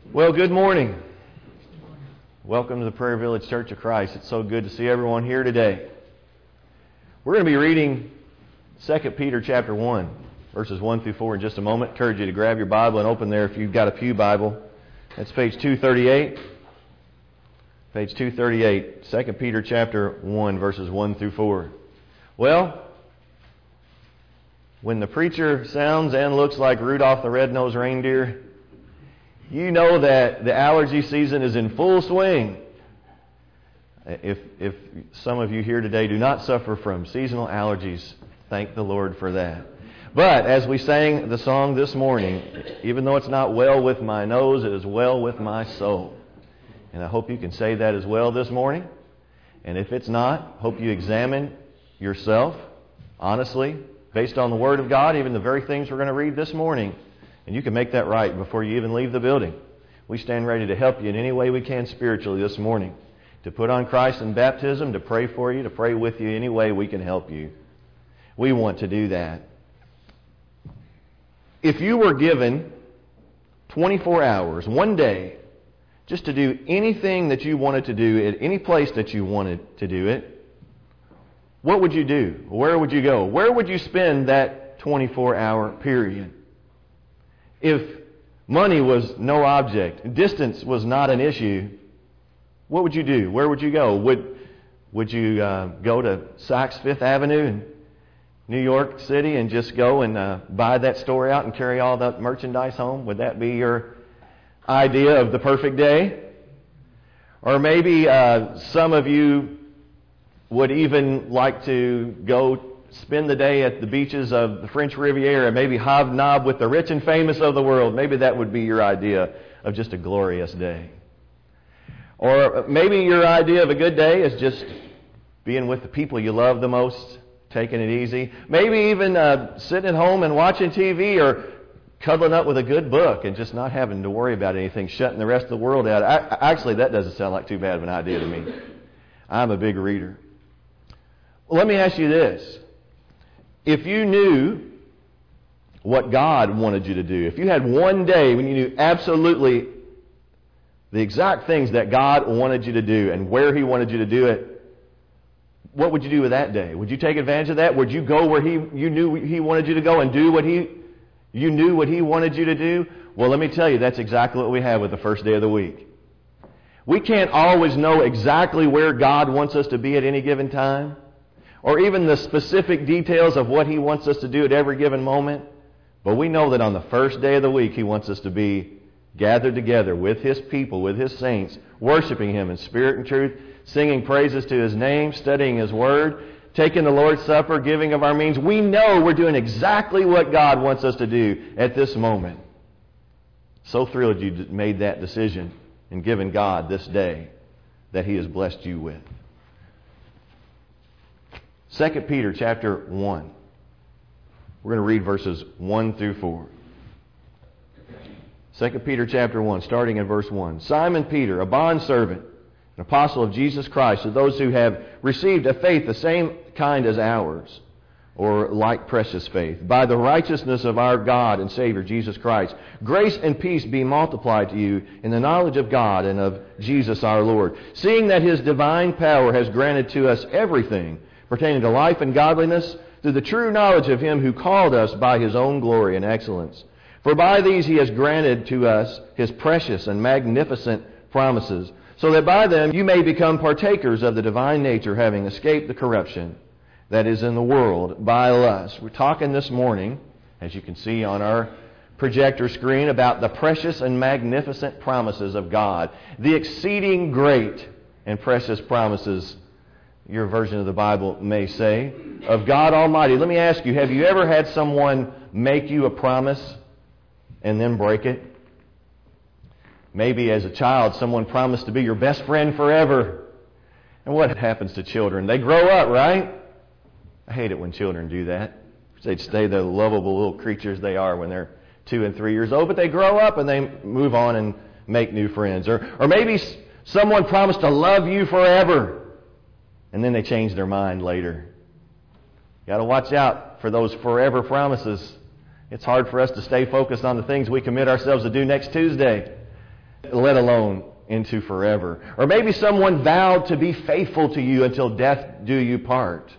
Well, good morning. Welcome to the Prairie Village Church of Christ. It's so good to see everyone here today. We're going to be reading 2 Peter chapter 1, verses 1 through 4 in just a moment. I encourage you to grab your Bible and open there if you've got a pew Bible. That's page 238. Page 238, 2 Peter chapter 1, verses 1 through 4. Well, when the preacher sounds and looks like Rudolph the Red-Nosed Reindeer, you know that the allergy season is in full swing. If some of you here today do not suffer from seasonal allergies, thank the Lord for that. But as we sang the song this morning, even though it's not well with my nose, it is well with my soul. And I hope you can say that as well this morning. And if it's not, hope you examine yourself honestly, based on the Word of God, even the very things we're going to read this morning. And you can make that right before you even leave the building. We stand ready to help you in any way we can spiritually this morning. To put on Christ in baptism, to pray for you, to pray with you, any way we can help you. We want to do that. If you were given 24 hours, one day, just to do anything that you wanted to do at any place that you wanted to do it, what would you do? Where would you go? Where would you spend that 24-hour period? If money was no object, distance was not an issue, what would you do? Where would you go? Would you go to Saks Fifth Avenue in New York City and just go and buy that store out and carry all that merchandise home? Would that be your idea of the perfect day? Or maybe some of you would even like to go spend the day at the beaches of the French Riviera, maybe hobnob with the rich and famous of the world. Maybe that would be your idea of just a glorious day. Or maybe your idea of a good day is just being with the people you love the most, taking it easy. Maybe even sitting at home and watching TV or cuddling up with a good book and just not having to worry about anything, shutting the rest of the world out. Actually, that doesn't sound like too bad of an idea to me. I'm a big reader. Well, let me ask you this. If you knew what God wanted you to do, if you had one day when you knew absolutely the exact things that God wanted you to do and where He wanted you to do it, what would you do with that day? Would you take advantage of that? Would you go where you knew He wanted you to go and do what you knew what He wanted you to do? Well, let me tell you, that's exactly what we have with the first day of the week. We can't always know exactly where God wants us to be at any given time, or even the specific details of what He wants us to do at every given moment. But we know that on the first day of the week, He wants us to be gathered together with His people, with His saints, worshiping Him in spirit and truth, singing praises to His name, studying His Word, taking the Lord's Supper, giving of our means. We know we're doing exactly what God wants us to do at this moment. So thrilled you made that decision and given God this day that He has blessed you with. 2 Peter chapter 1. We're going to read verses 1 through 4. 2 Peter chapter 1, starting in verse 1. Simon Peter, a bondservant, an apostle of Jesus Christ, to those who have received a faith the same kind as ours, or like precious faith, by the righteousness of our God and Savior Jesus Christ. Grace and peace be multiplied to you in the knowledge of God and of Jesus our Lord, seeing that His divine power has granted to us everything pertaining to life and godliness, through the true knowledge of Him who called us by His own glory and excellence. For by these He has granted to us His precious and magnificent promises, so that by them you may become partakers of the divine nature, having escaped the corruption that is in the world by lust. We're talking this morning, as you can see on our projector screen, about the precious and magnificent promises of God. The exceeding great and precious promises, your version of the Bible may say, of God Almighty. Let me ask you, have you ever had someone make you a promise and then break it? Maybe as a child, someone promised to be your best friend forever. And what happens to children? They grow up, right? I hate it when children do that. They'd stay the lovable little creatures they are when they're 2 and 3 years old, but they grow up and they move on and make new friends. Or maybe someone promised to love you forever, and then they change their mind later. You got to watch out for those forever promises. It's hard for us to stay focused on the things we commit ourselves to do next Tuesday. let alone into forever. Or maybe someone vowed to be faithful to you until death do you part,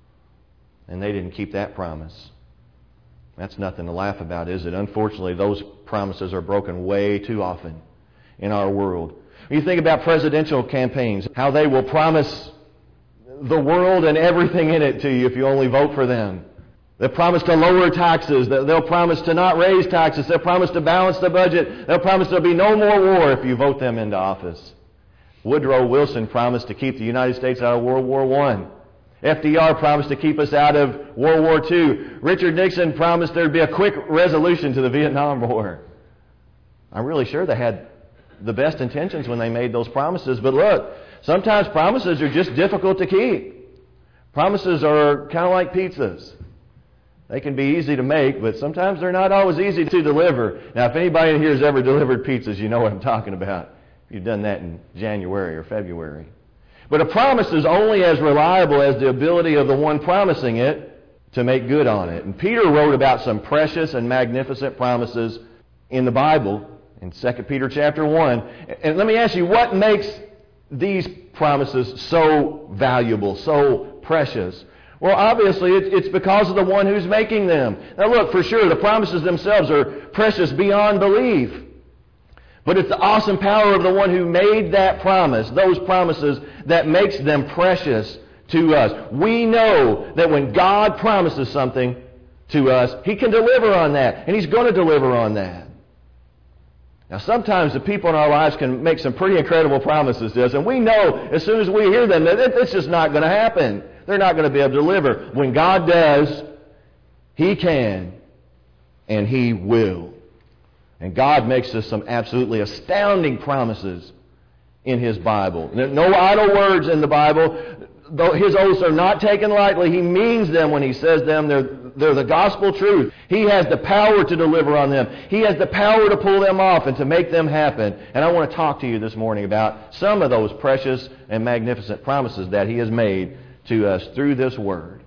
and they didn't keep that promise. That's nothing to laugh about, is it? Unfortunately, those promises are broken way too often in our world. When you think about presidential campaigns, how they will promise the world and everything in it to you if you only vote for them. They'll promise to lower taxes. They'll promise to not raise taxes. They'll promise to balance the budget. They'll promise there'll be no more war if you vote them into office. Woodrow Wilson promised to keep the United States out of World War I. FDR promised to keep us out of World War II. Richard Nixon promised there'd be a quick resolution to the Vietnam War. I'm really sure they had the best intentions when they made those promises. But look, sometimes promises are just difficult to keep. Promises are kind of like pizzas. They can be easy to make, but sometimes they're not always easy to deliver. Now, if anybody in here has ever delivered pizzas, you know what I'm talking about. You've done that in January or February. But a promise is only as reliable as the ability of the one promising it to make good on it. And Peter wrote about some precious and magnificent promises in the Bible in 2 Peter chapter 1. And let me ask you, what makes these promises so valuable, so precious? Well, obviously, it's because of the one who's making them. Now look, for sure, the promises themselves are precious beyond belief. But it's the awesome power of the one who made that promise, those promises, that makes them precious to us. We know that when God promises something to us, He can deliver on that, and He's going to deliver on that. Now, sometimes the people in our lives can make some pretty incredible promises to us, and we know as soon as we hear them that it's just not going to happen. They're not going to be able to deliver. When God does, He can, and He will. And God makes us some absolutely astounding promises in His Bible. No idle words in the Bible. Though His oaths are not taken lightly, He means them when He says them. They're the gospel truth. He has the power to deliver on them. He has the power to pull them off and to make them happen. And I want to talk to you this morning about some of those precious and magnificent promises that He has made to us through this Word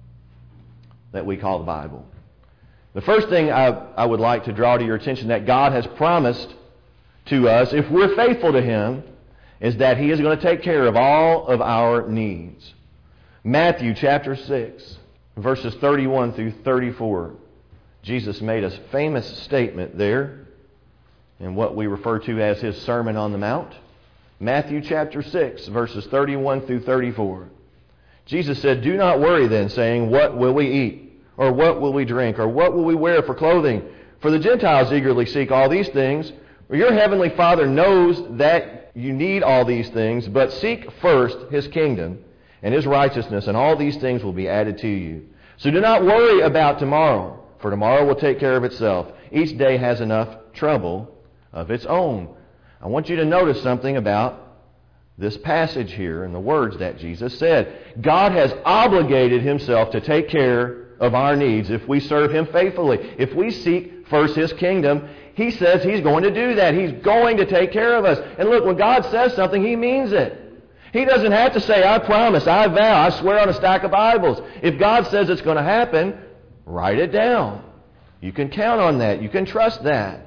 that we call the Bible. The first thing I would like to draw to your attention that God has promised to us, if we're faithful to Him, is that He is going to take care of all of our needs. Matthew chapter 6, verses 31 through 34. Jesus made a famous statement there in what we refer to as His Sermon on the Mount. Matthew chapter 6, verses 31 through 34. Jesus said, "Do not worry then, saying, what will we eat? Or what will we drink? Or what will we wear for clothing? For the Gentiles eagerly seek all these things. Your heavenly Father knows that you need all these things, but seek first His kingdom and His righteousness, and all these things will be added to you. So do not worry about tomorrow, for tomorrow will take care of itself. Each day has enough trouble of its own." I want you to notice something about this passage here and the words that Jesus said. God has obligated Himself to take care of our needs if we serve Him faithfully. If we seek first His kingdom, He says He's going to do that. He's going to take care of us. And look, when God says something, He means it. He doesn't have to say, "I promise, I vow, I swear on a stack of Bibles." If God says it's going to happen, write it down. You can count on that. You can trust that.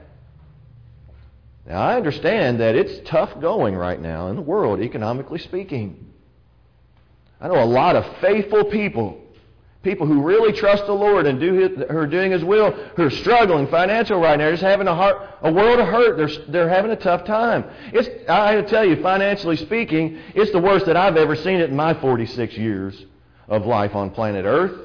Now, I understand that it's tough going right now in the world, economically speaking. I know a lot of faithful people who really trust the Lord and who are doing His will, who are struggling financial right now, just having a world of hurt. They're having a tough time. I have to tell you, financially speaking, it's the worst that I've ever seen it in my 46 years of life on planet Earth.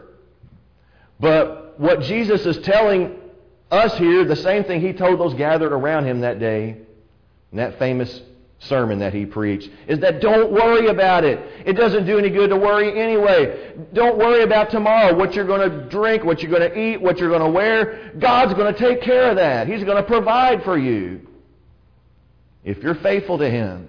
But what Jesus is telling us here, the same thing He told those gathered around Him that day, in that famous sermon that He preached, is that don't worry about it. It doesn't do any good to worry anyway. Don't worry about tomorrow, what you're going to drink, what you're going to eat, what you're going to wear. God's going to take care of that. He's going to provide for you if you're faithful to Him.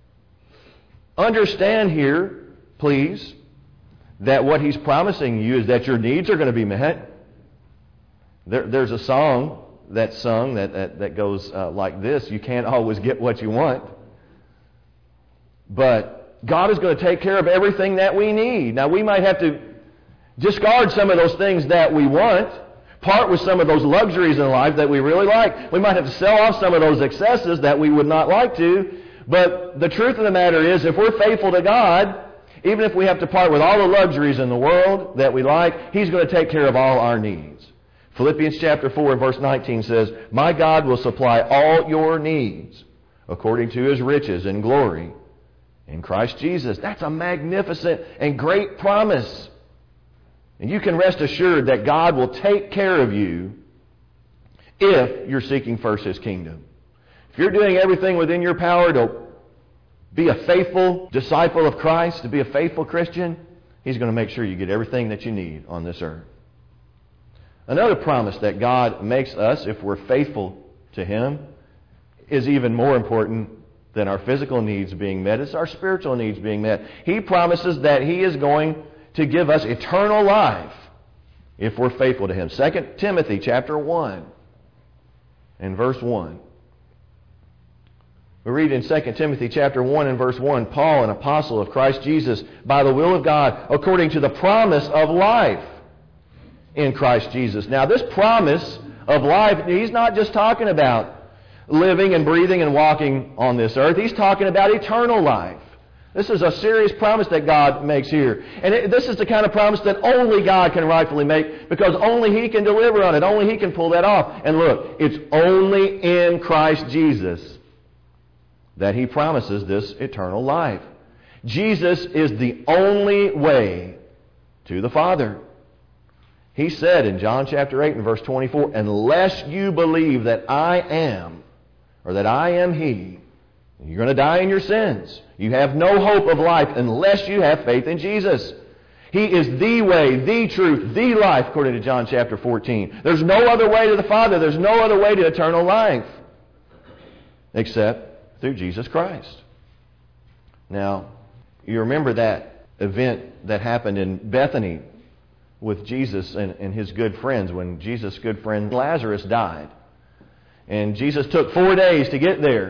Understand here, please, that what He's promising you is that your needs are going to be met. There's a song that's sung that goes like this: "You can't always get what you want, but God is going to take care of everything that we need." Now, we might have to discard some of those things that we want, Part with some of those luxuries in life that we really like. We might have to sell off some of those excesses that we would not like to. But the truth of the matter is, if we're faithful to God, even if we have to part with all the luxuries in the world that we like, He's going to take care of all our needs. Philippians chapter 4 and verse 19 says, "My God will supply all your needs according to His riches and glory in Christ Jesus." That's a magnificent and great promise. And you can rest assured that God will take care of you if you're seeking first His kingdom. If you're doing everything within your power to be a faithful disciple of Christ, to be a faithful Christian, He's going to make sure you get everything that you need on this earth. Another promise that God makes us if we're faithful to Him is even more important than our physical needs being met. It's our spiritual needs being met. He promises that He is going to give us eternal life if we're faithful to Him. 2 Timothy chapter 1 and verse 1. We read in 2 Timothy chapter 1 and verse 1, "Paul, an apostle of Christ Jesus, by the will of God, according to the promise of life in Christ Jesus." Now, this promise of life, He's not just talking about living and breathing and walking on this earth. He's talking about eternal life. This is a serious promise that God makes here. And this is the kind of promise that only God can rightfully make, because only He can deliver on it. Only He can pull that off. And look, it's only in Christ Jesus that He promises this eternal life. Jesus is the only way to the Father. He said in John chapter 8 and verse 24, "Unless you believe that I am, or that I am He, you're going to die in your sins. You have no hope of life unless you have faith in Jesus." He is the way, the truth, the life, according to John chapter 14. There's no other way to the Father. There's no other way to eternal life except through Jesus Christ. Now, you remember that event that happened in Bethany with Jesus and His good friends when Jesus' good friend Lazarus died. And Jesus took 4 days to get there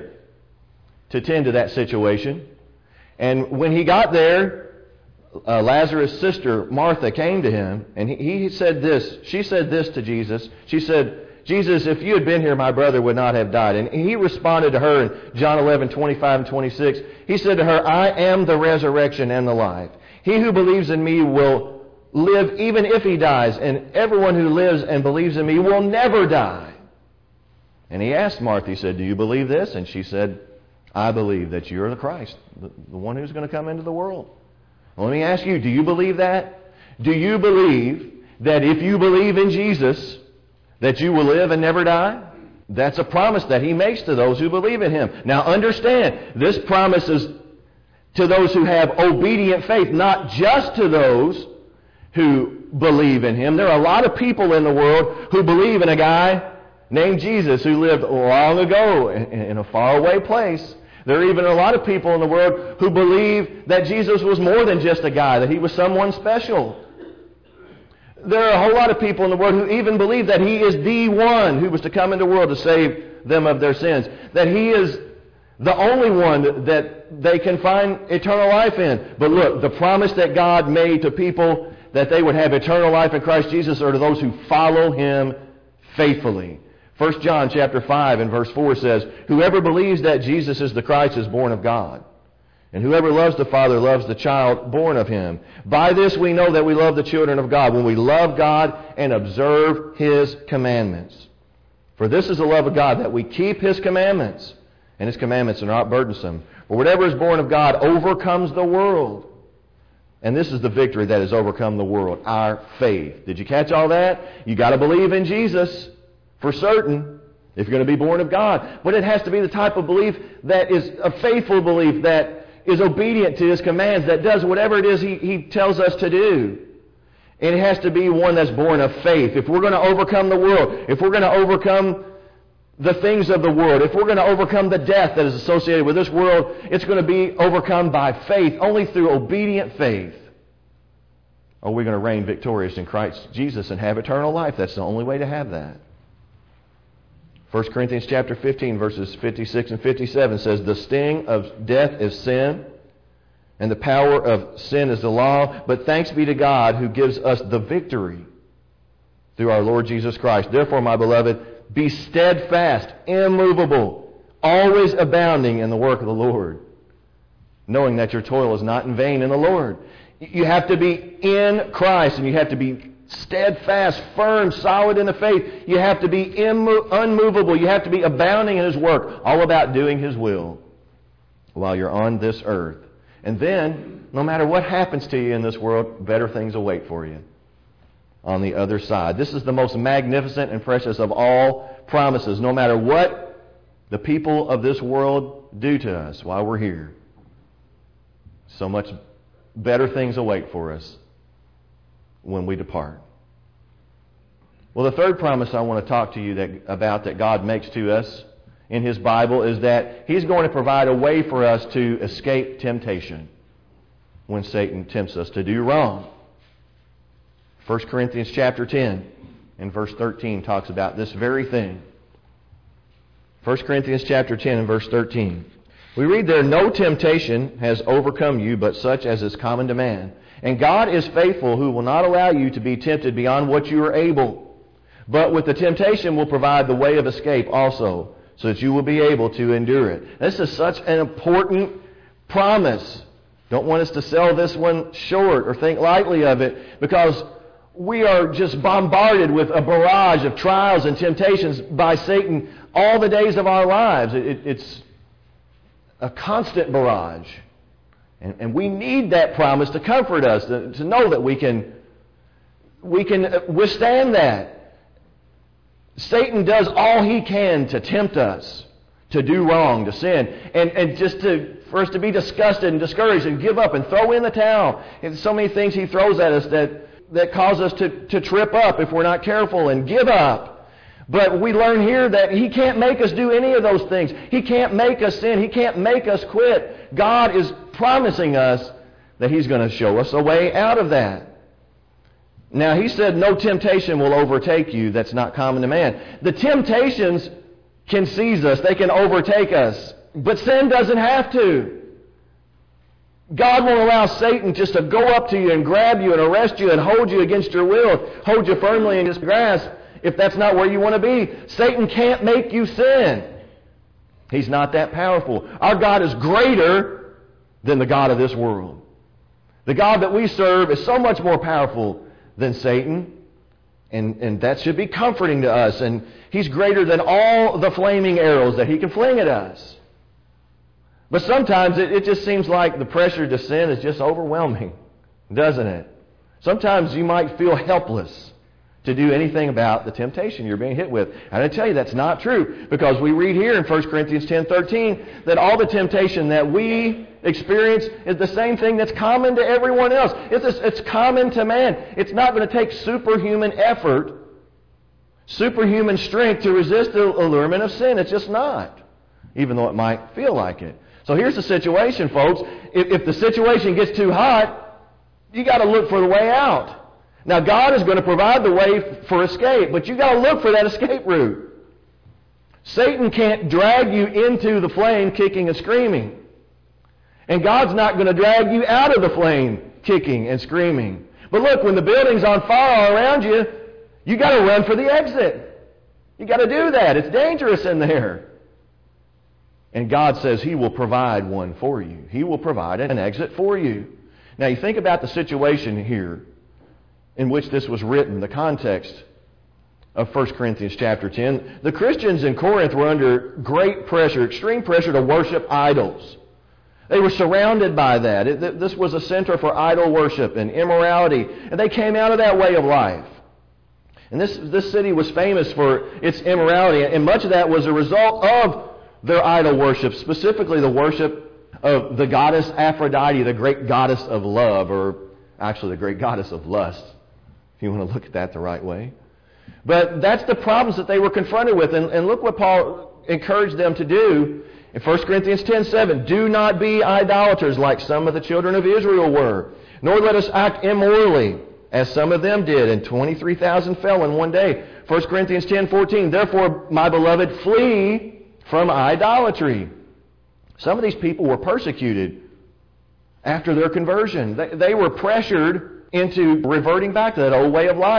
to tend to that situation. And when He got there, Lazarus' sister Martha came to Him, and he said this. She said this to Jesus. She said, "Jesus, if you had been here, my brother would not have died." And He responded to her in John 11:25 and 26. He said to her, "I am the resurrection and the life. He who believes in Me will live even if he dies, and everyone who lives and believes in Me will never die." And He asked Martha, He said, "Do you believe this?" And she said, "I believe that you are the Christ, the one who's going to come into the world." Well, let me ask you, do you believe that? Do you believe that if you believe in Jesus, that you will live and never die? That's a promise that He makes to those who believe in Him. Now understand, this promise is to those who have obedient faith, not just to those who believe in Him. There are a lot of people in the world who believe in a guy named Jesus who lived long ago in a faraway place. There are even a lot of people in the world who believe that Jesus was more than just a guy, that He was someone special. There are a whole lot of people in the world who even believe that He is the one who was to come into the world to save them of their sins, that He is the only one that they can find eternal life in. But look, the promise that God made to people that they would have eternal life in Christ Jesus are to those who follow Him faithfully. 1 John chapter 5 and verse 4 says, "Whoever believes that Jesus is the Christ is born of God. And whoever loves the Father loves the child born of Him. By this we know that we love the children of God, when we love God and observe His commandments. For this is the love of God, that we keep His commandments. And His commandments are not burdensome. For whatever is born of God overcomes the world. And this is the victory that has overcome the world, our faith." Did you catch all that? You got to believe in Jesus for certain if you're going to be born of God. But it has to be the type of belief that is a faithful belief, that is obedient to His commands, that does whatever it is He tells us to do. And it has to be one that's born of faith. If we're going to overcome the world, if we're going to overcome the things of the world, if we're going to overcome the death that is associated with this world, it's going to be overcome by faith. Only through obedient faith are we going to reign victorious in Christ Jesus and have eternal life. That's the only way to have that. 1 Corinthians chapter 15, verses 56 and 57 says, "The sting of death is sin, and the power of sin is the law. But thanks be to God who gives us the victory through our Lord Jesus Christ. Therefore, my beloved, be steadfast, immovable, always abounding in the work of the Lord, knowing that your toil is not in vain in the Lord. You have to be in Christ, and you have to be steadfast, firm, solid in the faith. You have to be unmovable. You have to be abounding in His work, all about doing His will while you're on this earth. And then, no matter what happens to you in this world, better things await for you on the other side. This is the most magnificent and precious of all promises. No matter what the people of this world do to us while we're here, so much better things await for us when we depart. Well, the third promise I want to talk to you about that God makes to us in His Bible is that He's going to provide a way for us to escape temptation when Satan tempts us to do wrong. 1 Corinthians chapter 10 and verse 13 talks about this very thing. 1 Corinthians chapter 10 and verse 13. We read there, "No temptation has overcome you, but such as is common to man. And God is faithful, who will not allow you to be tempted beyond what you are able. But with the temptation will provide the way of escape also, so that you will be able to endure it." This is such an important promise. Don't want us to sell this one short or think lightly of it, because we are just bombarded with a barrage of trials and temptations by Satan all the days of our lives. It's a constant barrage. And we need that promise to comfort us, to know that we can withstand that. Satan does all he can to tempt us to do wrong, to sin, and just for us to be disgusted and discouraged and give up and throw in the towel. And so many things he throws at us that cause us to trip up if we're not careful and give up. But we learn here that he can't make us do any of those things. He can't make us sin. He can't make us quit. God is promising us that He's going to show us a way out of that. Now, He said no temptation will overtake you that's not common to man. The temptations can seize us. They can overtake us. But sin doesn't have to. God won't allow Satan just to go up to you and grab you and arrest you and hold you against your will, hold you firmly in His grasp, if that's not where you want to be. Satan can't make you sin. He's not that powerful. Our God is greater than the God of this world. The God that we serve is so much more powerful than Satan, and that should be comforting to us. And He's greater than all the flaming arrows that He can fling at us. But sometimes it just seems like the pressure to sin is just overwhelming, doesn't it? Sometimes you might feel helpless to do anything about the temptation you're being hit with. And I tell you that's not true, because we read here in 1 Corinthians 10:13 that all the temptation that we experience is the same thing that's common to everyone else. It's common to man. It's not going to take superhuman effort, superhuman strength to resist the allurement of sin. It's just not, even though it might feel like it. So here's the situation, folks. If the situation gets too hot, you got to look for the way out. Now, God is going to provide the way for escape, but you've got to look for that escape route. Satan can't drag you into the flame kicking and screaming. And God's not going to drag you out of the flame kicking and screaming. But look, when the building's on fire all around you, you got to run for the exit. You got to do that. It's dangerous in there. And God says He will provide one for you. He will provide an exit for you. Now, you think about the situation here in which this was written, the context of 1 Corinthians chapter 10. The Christians in Corinth were under great pressure, extreme pressure to worship idols. They were surrounded by that. This was a center for idol worship and immorality, and they came out of that way of life. And this city was famous for its immorality, and much of that was a result of their idol worship, specifically the worship of the goddess Aphrodite, the great goddess of love, or actually the great goddess of lust, if you want to look at that the right way. But that's the problems that they were confronted with. And look what Paul encouraged them to do in 1 Corinthians 10:7. "Do not be idolaters like some of the children of Israel were, nor let us act immorally as some of them did, and 23,000 fell in one day." 1 Corinthians 10:14. "Therefore, my beloved, flee from idolatry." Some of these people were persecuted after their conversion. They were pressured into reverting back to that old way of life.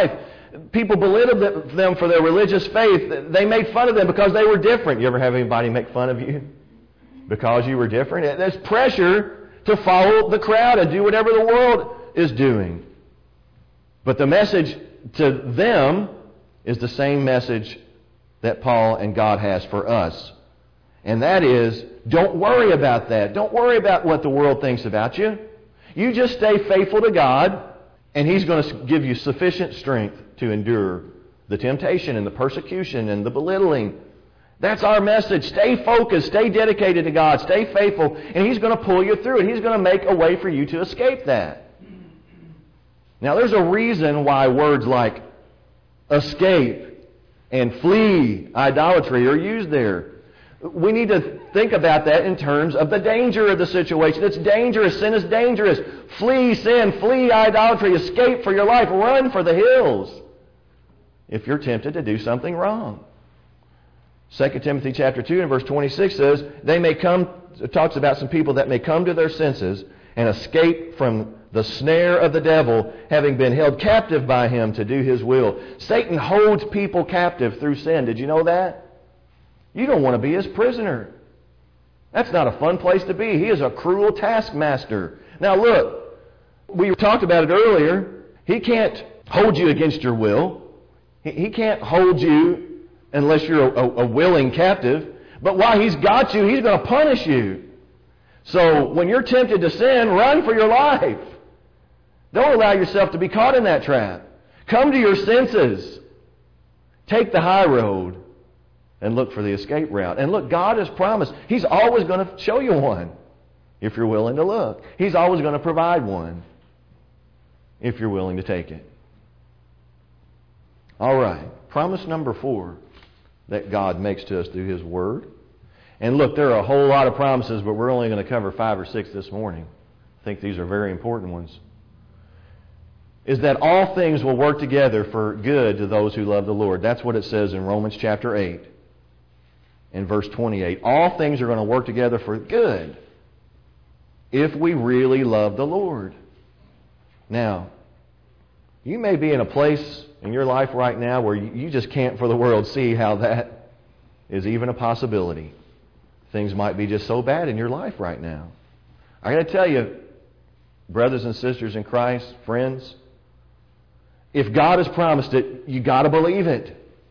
People belittled them for their religious faith. They made fun of them because they were different. You ever have anybody make fun of you because you were different? There's pressure to follow the crowd and do whatever the world is doing. But the message to them is the same message that Paul and God has for us. And that is, don't worry about that. Don't worry about what the world thinks about you. You just stay faithful to God, and He's going to give you sufficient strength to endure the temptation and the persecution and the belittling. That's our message. Stay focused. Stay dedicated to God. Stay faithful. And He's going to pull you through it. He's going to make a way for you to escape that. Now, there's a reason why words like escape and flee idolatry are used there. We need to think about that in terms of the danger of the situation. It's dangerous. Sin is dangerous. Flee sin. Flee idolatry. Escape for your life. Run for the hills if you're tempted to do something wrong. 2 Timothy chapter 2 and verse 26 says, it talks about some people that may come to their senses and escape from the snare of the devil, having been held captive by him to do his will. Satan holds people captive through sin. Did you know that? You don't want to be his prisoner. That's not a fun place to be. He is a cruel taskmaster. Now look, we talked about it earlier. He can't hold you against your will. He can't hold you unless you're a willing captive. But while he's got you, he's going to punish you. So when you're tempted to sin, run for your life. Don't allow yourself to be caught in that trap. Come to your senses. Take the high road and look for the escape route. And look, God has promised. He's always going to show you one if you're willing to look. He's always going to provide one if you're willing to take it. All right. Promise number 4 that God makes to us through His Word. And look, there are a whole lot of promises, but we're only going to cover 5 or 6 this morning. I think these are very important ones. Is that all things will work together for good to those who love the Lord. That's what it says in Romans chapter 8 and verse 28. All things are going to work together for good if we really love the Lord. Now, you may be in a place in your life right now where you just can't for the world see how that is even a possibility. Things might be just so bad in your life right now. I got to tell you, brothers and sisters in Christ, friends, if God has promised it, you got to believe it.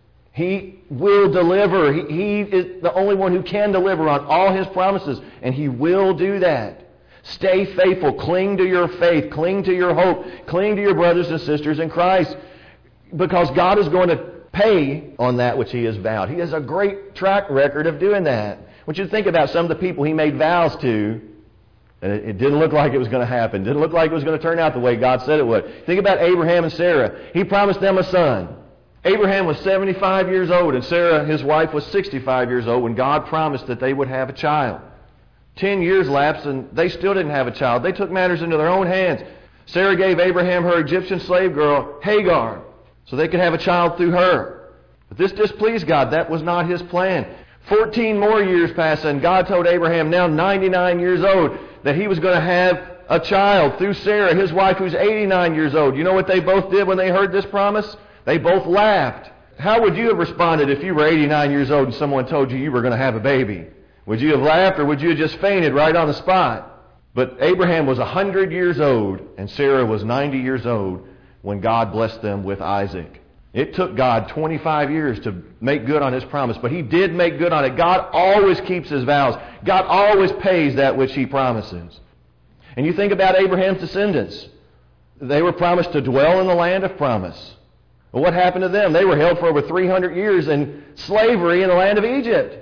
He will deliver. He is the only one who can deliver on all His promises, and He will do that. Stay faithful. Cling to your faith. Cling to your hope. Cling to your brothers and sisters in Christ, because God is going to pay on that which He has vowed. He has a great track record of doing that. I want you to think about some of the people He made vows to, and it didn't look like it was going to happen. It didn't look like it was going to turn out the way God said it would. Think about Abraham and Sarah. He promised them a son. Abraham was 75 years old, and Sarah, his wife, was 65 years old when God promised that they would have a child. 10 years lapsed, and they still didn't have a child. They took matters into their own hands. Sarah gave Abraham her Egyptian slave girl, Hagar, so they could have a child through her. But this displeased God. That was not His plan. 14 more years passed, and God told Abraham, now 99 years old, that he was going to have a child through Sarah, his wife, who's 89 years old. You know what they both did when they heard this promise? They both laughed. How would you have responded if you were 89 years old and someone told you were going to have a baby? Would you have laughed, or would you have just fainted right on the spot? But Abraham was 100 years old, and Sarah was 90 years old when God blessed them with Isaac. It took God 25 years to make good on His promise, but He did make good on it. God always keeps His vows. God always pays that which He promises. And you think about Abraham's descendants. They were promised to dwell in the land of promise. Well, what happened to them? They were held for over 300 years in slavery in the land of Egypt.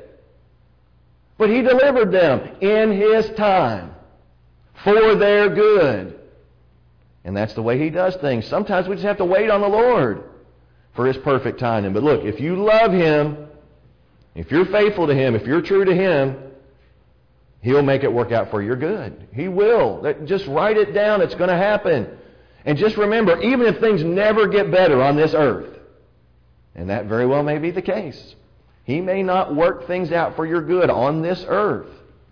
But He delivered them in His time for their good. And that's the way He does things. Sometimes we just have to wait on the Lord for His perfect timing. But look, if you love Him, if you're faithful to Him, if you're true to Him, He'll make it work out for your good. He will. Just write it down. It's going to happen. And just remember, even if things never get better on this earth, and that very well may be the case, He may not work things out for your good on this earth.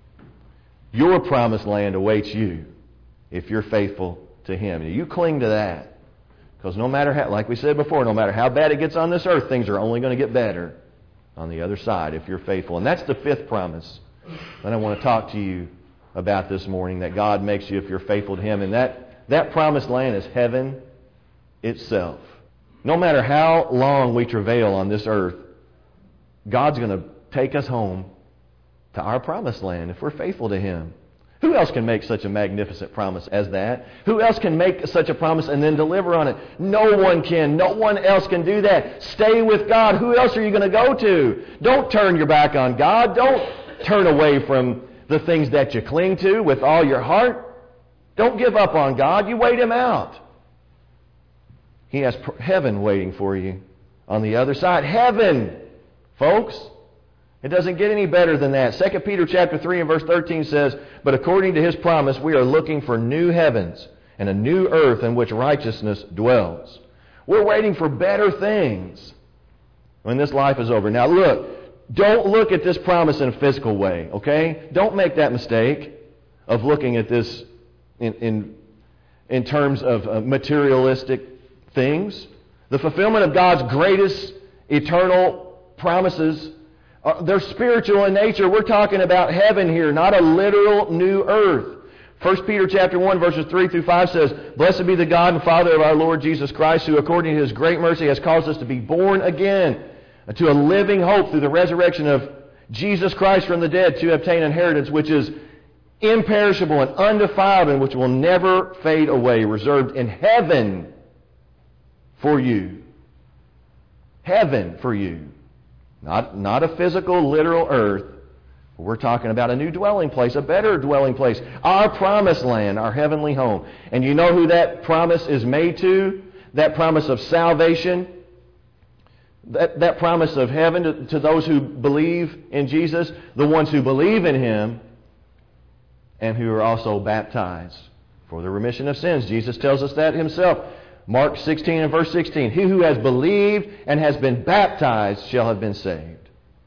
Your promised land awaits you if you're faithful to Him. And you cling to that. Because no matter how, like we said before, no matter how bad it gets on this earth, things are only going to get better on the other side if you're faithful. And that's the fifth promise that I want to talk to you about this morning, that God makes you if you're faithful to Him. And that promised land is heaven itself. No matter how long we travail on this earth, God's going to take us home to our promised land if we're faithful to Him. Who else can make such a magnificent promise as that? Who else can make such a promise and then deliver on it? No one can. No one else can do that. Stay with God. Who else are you going to go to? Don't turn your back on God. Don't turn away from the things that you cling to with all your heart. Don't give up on God. You wait Him out. He has heaven waiting for you on the other side. Heaven, folks. It doesn't get any better than that. 2 Peter chapter 3 and verse 13 says, "But according to His promise, we are looking for new heavens and a new earth in which righteousness dwells." We're waiting for better things when this life is over. Now look, don't look at this promise in a physical way, okay? Don't make that mistake of looking at this in terms of materialistic things. The fulfillment of God's greatest eternal promises, they're spiritual in nature. We're talking about heaven here, not a literal new earth. 1 Peter chapter 1 verses 3 through 5 says, "Blessed be the God and Father of our Lord Jesus Christ, who according to His great mercy has caused us to be born again to a living hope through the resurrection of Jesus Christ from the dead, to obtain inheritance which is imperishable and undefiled and which will never fade away, reserved in heaven for you." Heaven for you. Not a physical, literal earth. We're talking about a new dwelling place, a better dwelling place. Our promised land, our heavenly home. And you know who that promise is made to? That promise of salvation. That promise of heaven to those who believe in Jesus. The ones who believe in Him and who are also baptized for the remission of sins. Jesus tells us that Himself. Mark 16 and verse 16, "He who has believed and has been baptized shall have been saved.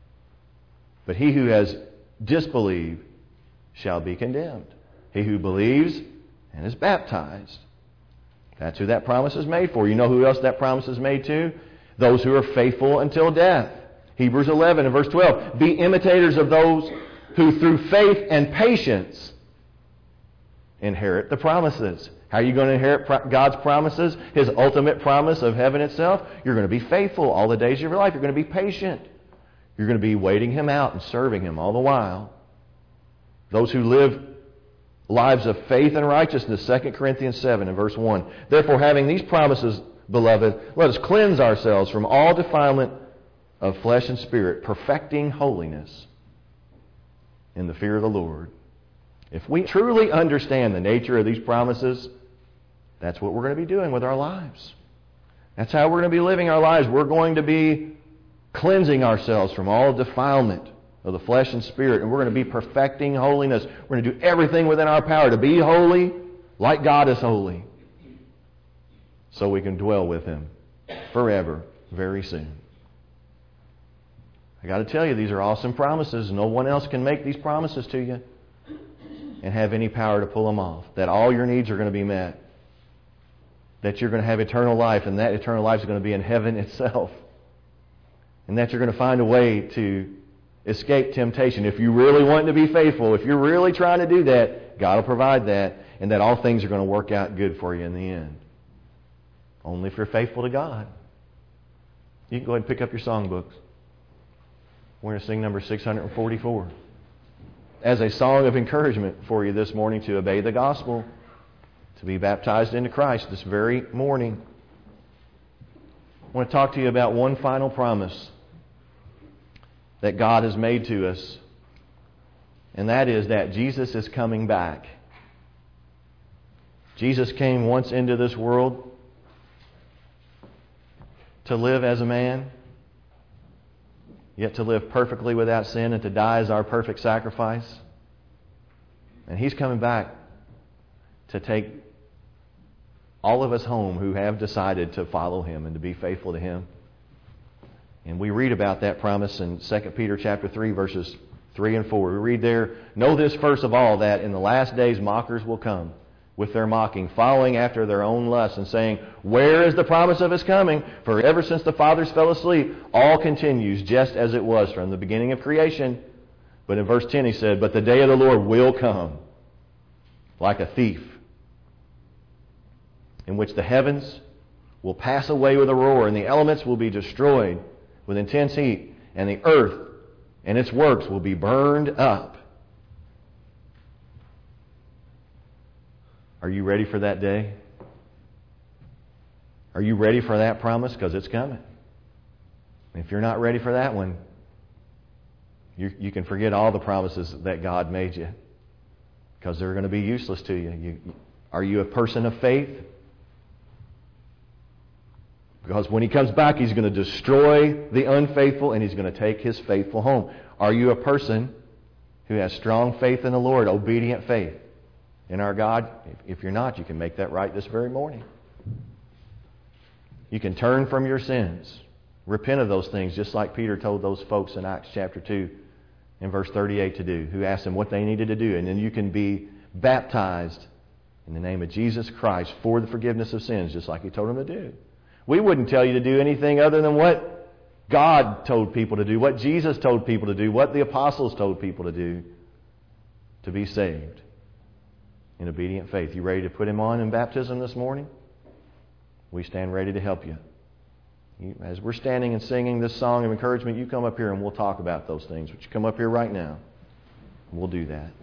But he who has disbelieved shall be condemned." He who believes and is baptized. That's who that promise is made for. You know who else that promise is made to? Those who are faithful until death. Hebrews 11 and verse 12, "Be imitators of those who through faith and patience inherit the promises." How are you going to inherit God's promises? His ultimate promise of heaven itself? You're going to be faithful all the days of your life. You're going to be patient. You're going to be waiting Him out and serving Him all the while. Those who live lives of faith and righteousness, 2 Corinthians 7 and verse 1. "Therefore, having these promises, beloved, let us cleanse ourselves from all defilement of flesh and spirit, perfecting holiness in the fear of the Lord." If we truly understand the nature of these promises, that's what we're going to be doing with our lives. That's how we're going to be living our lives. We're going to be cleansing ourselves from all defilement of the flesh and spirit, and we're going to be perfecting holiness. We're going to do everything within our power to be holy like God is holy, so we can dwell with Him forever very soon. I got to tell you, these are awesome promises. No one else can make these promises to you and have any power to pull them off. That all your needs are going to be met. That you're going to have eternal life, and that eternal life is going to be in heaven itself. And that you're going to find a way to escape temptation. If you really want to be faithful, if you're really trying to do that, God will provide that, and that all things are going to work out good for you in the end. Only if you're faithful to God. You can go ahead and pick up your songbooks. We're going to sing number 644. As a song of encouragement for you this morning to obey the gospel, to be baptized into Christ this very morning. I want to talk to you about one final promise that God has made to us, and that is that Jesus is coming back. Jesus came once into this world to live as a man, yet to live perfectly without sin and to die as our perfect sacrifice. And He's coming back to take all of us home who have decided to follow Him and to be faithful to Him. And we read about that promise in 2 Peter chapter 3, verses 3 and 4. We read there, "Know this first of all, that in the last days mockers will come, with their mocking, following after their own lusts, and saying, where is the promise of His coming? For ever since the fathers fell asleep, all continues just as it was from the beginning of creation. But in verse 10 he said, but the day of the Lord will come like a thief, in which the heavens will pass away with a roar, and the elements will be destroyed with intense heat, and the earth and its works will be burned up. Are you ready for that day? Are you ready for that promise? Because it's coming. If you're not ready for that one, you can forget all the promises that God made you, because they're going to be useless to you. Are you a person of faith? Because when He comes back, He's going to destroy the unfaithful and He's going to take His faithful home. Are you a person who has strong faith in the Lord, obedient faith in our God? If you're not, you can make that right this very morning. You can turn from your sins, repent of those things, just like Peter told those folks in Acts chapter 2 in verse 38 to do, who asked them what they needed to do. And then you can be baptized in the name of Jesus Christ for the forgiveness of sins, just like He told them to do. We wouldn't tell you to do anything other than what God told people to do, what Jesus told people to do, what the apostles told people to do to be saved in obedient faith. You ready to put Him on in baptism this morning? We stand ready to help you. As we're standing and singing this song of encouragement, you come up here and we'll talk about those things. Would you come up here right now? We'll do that.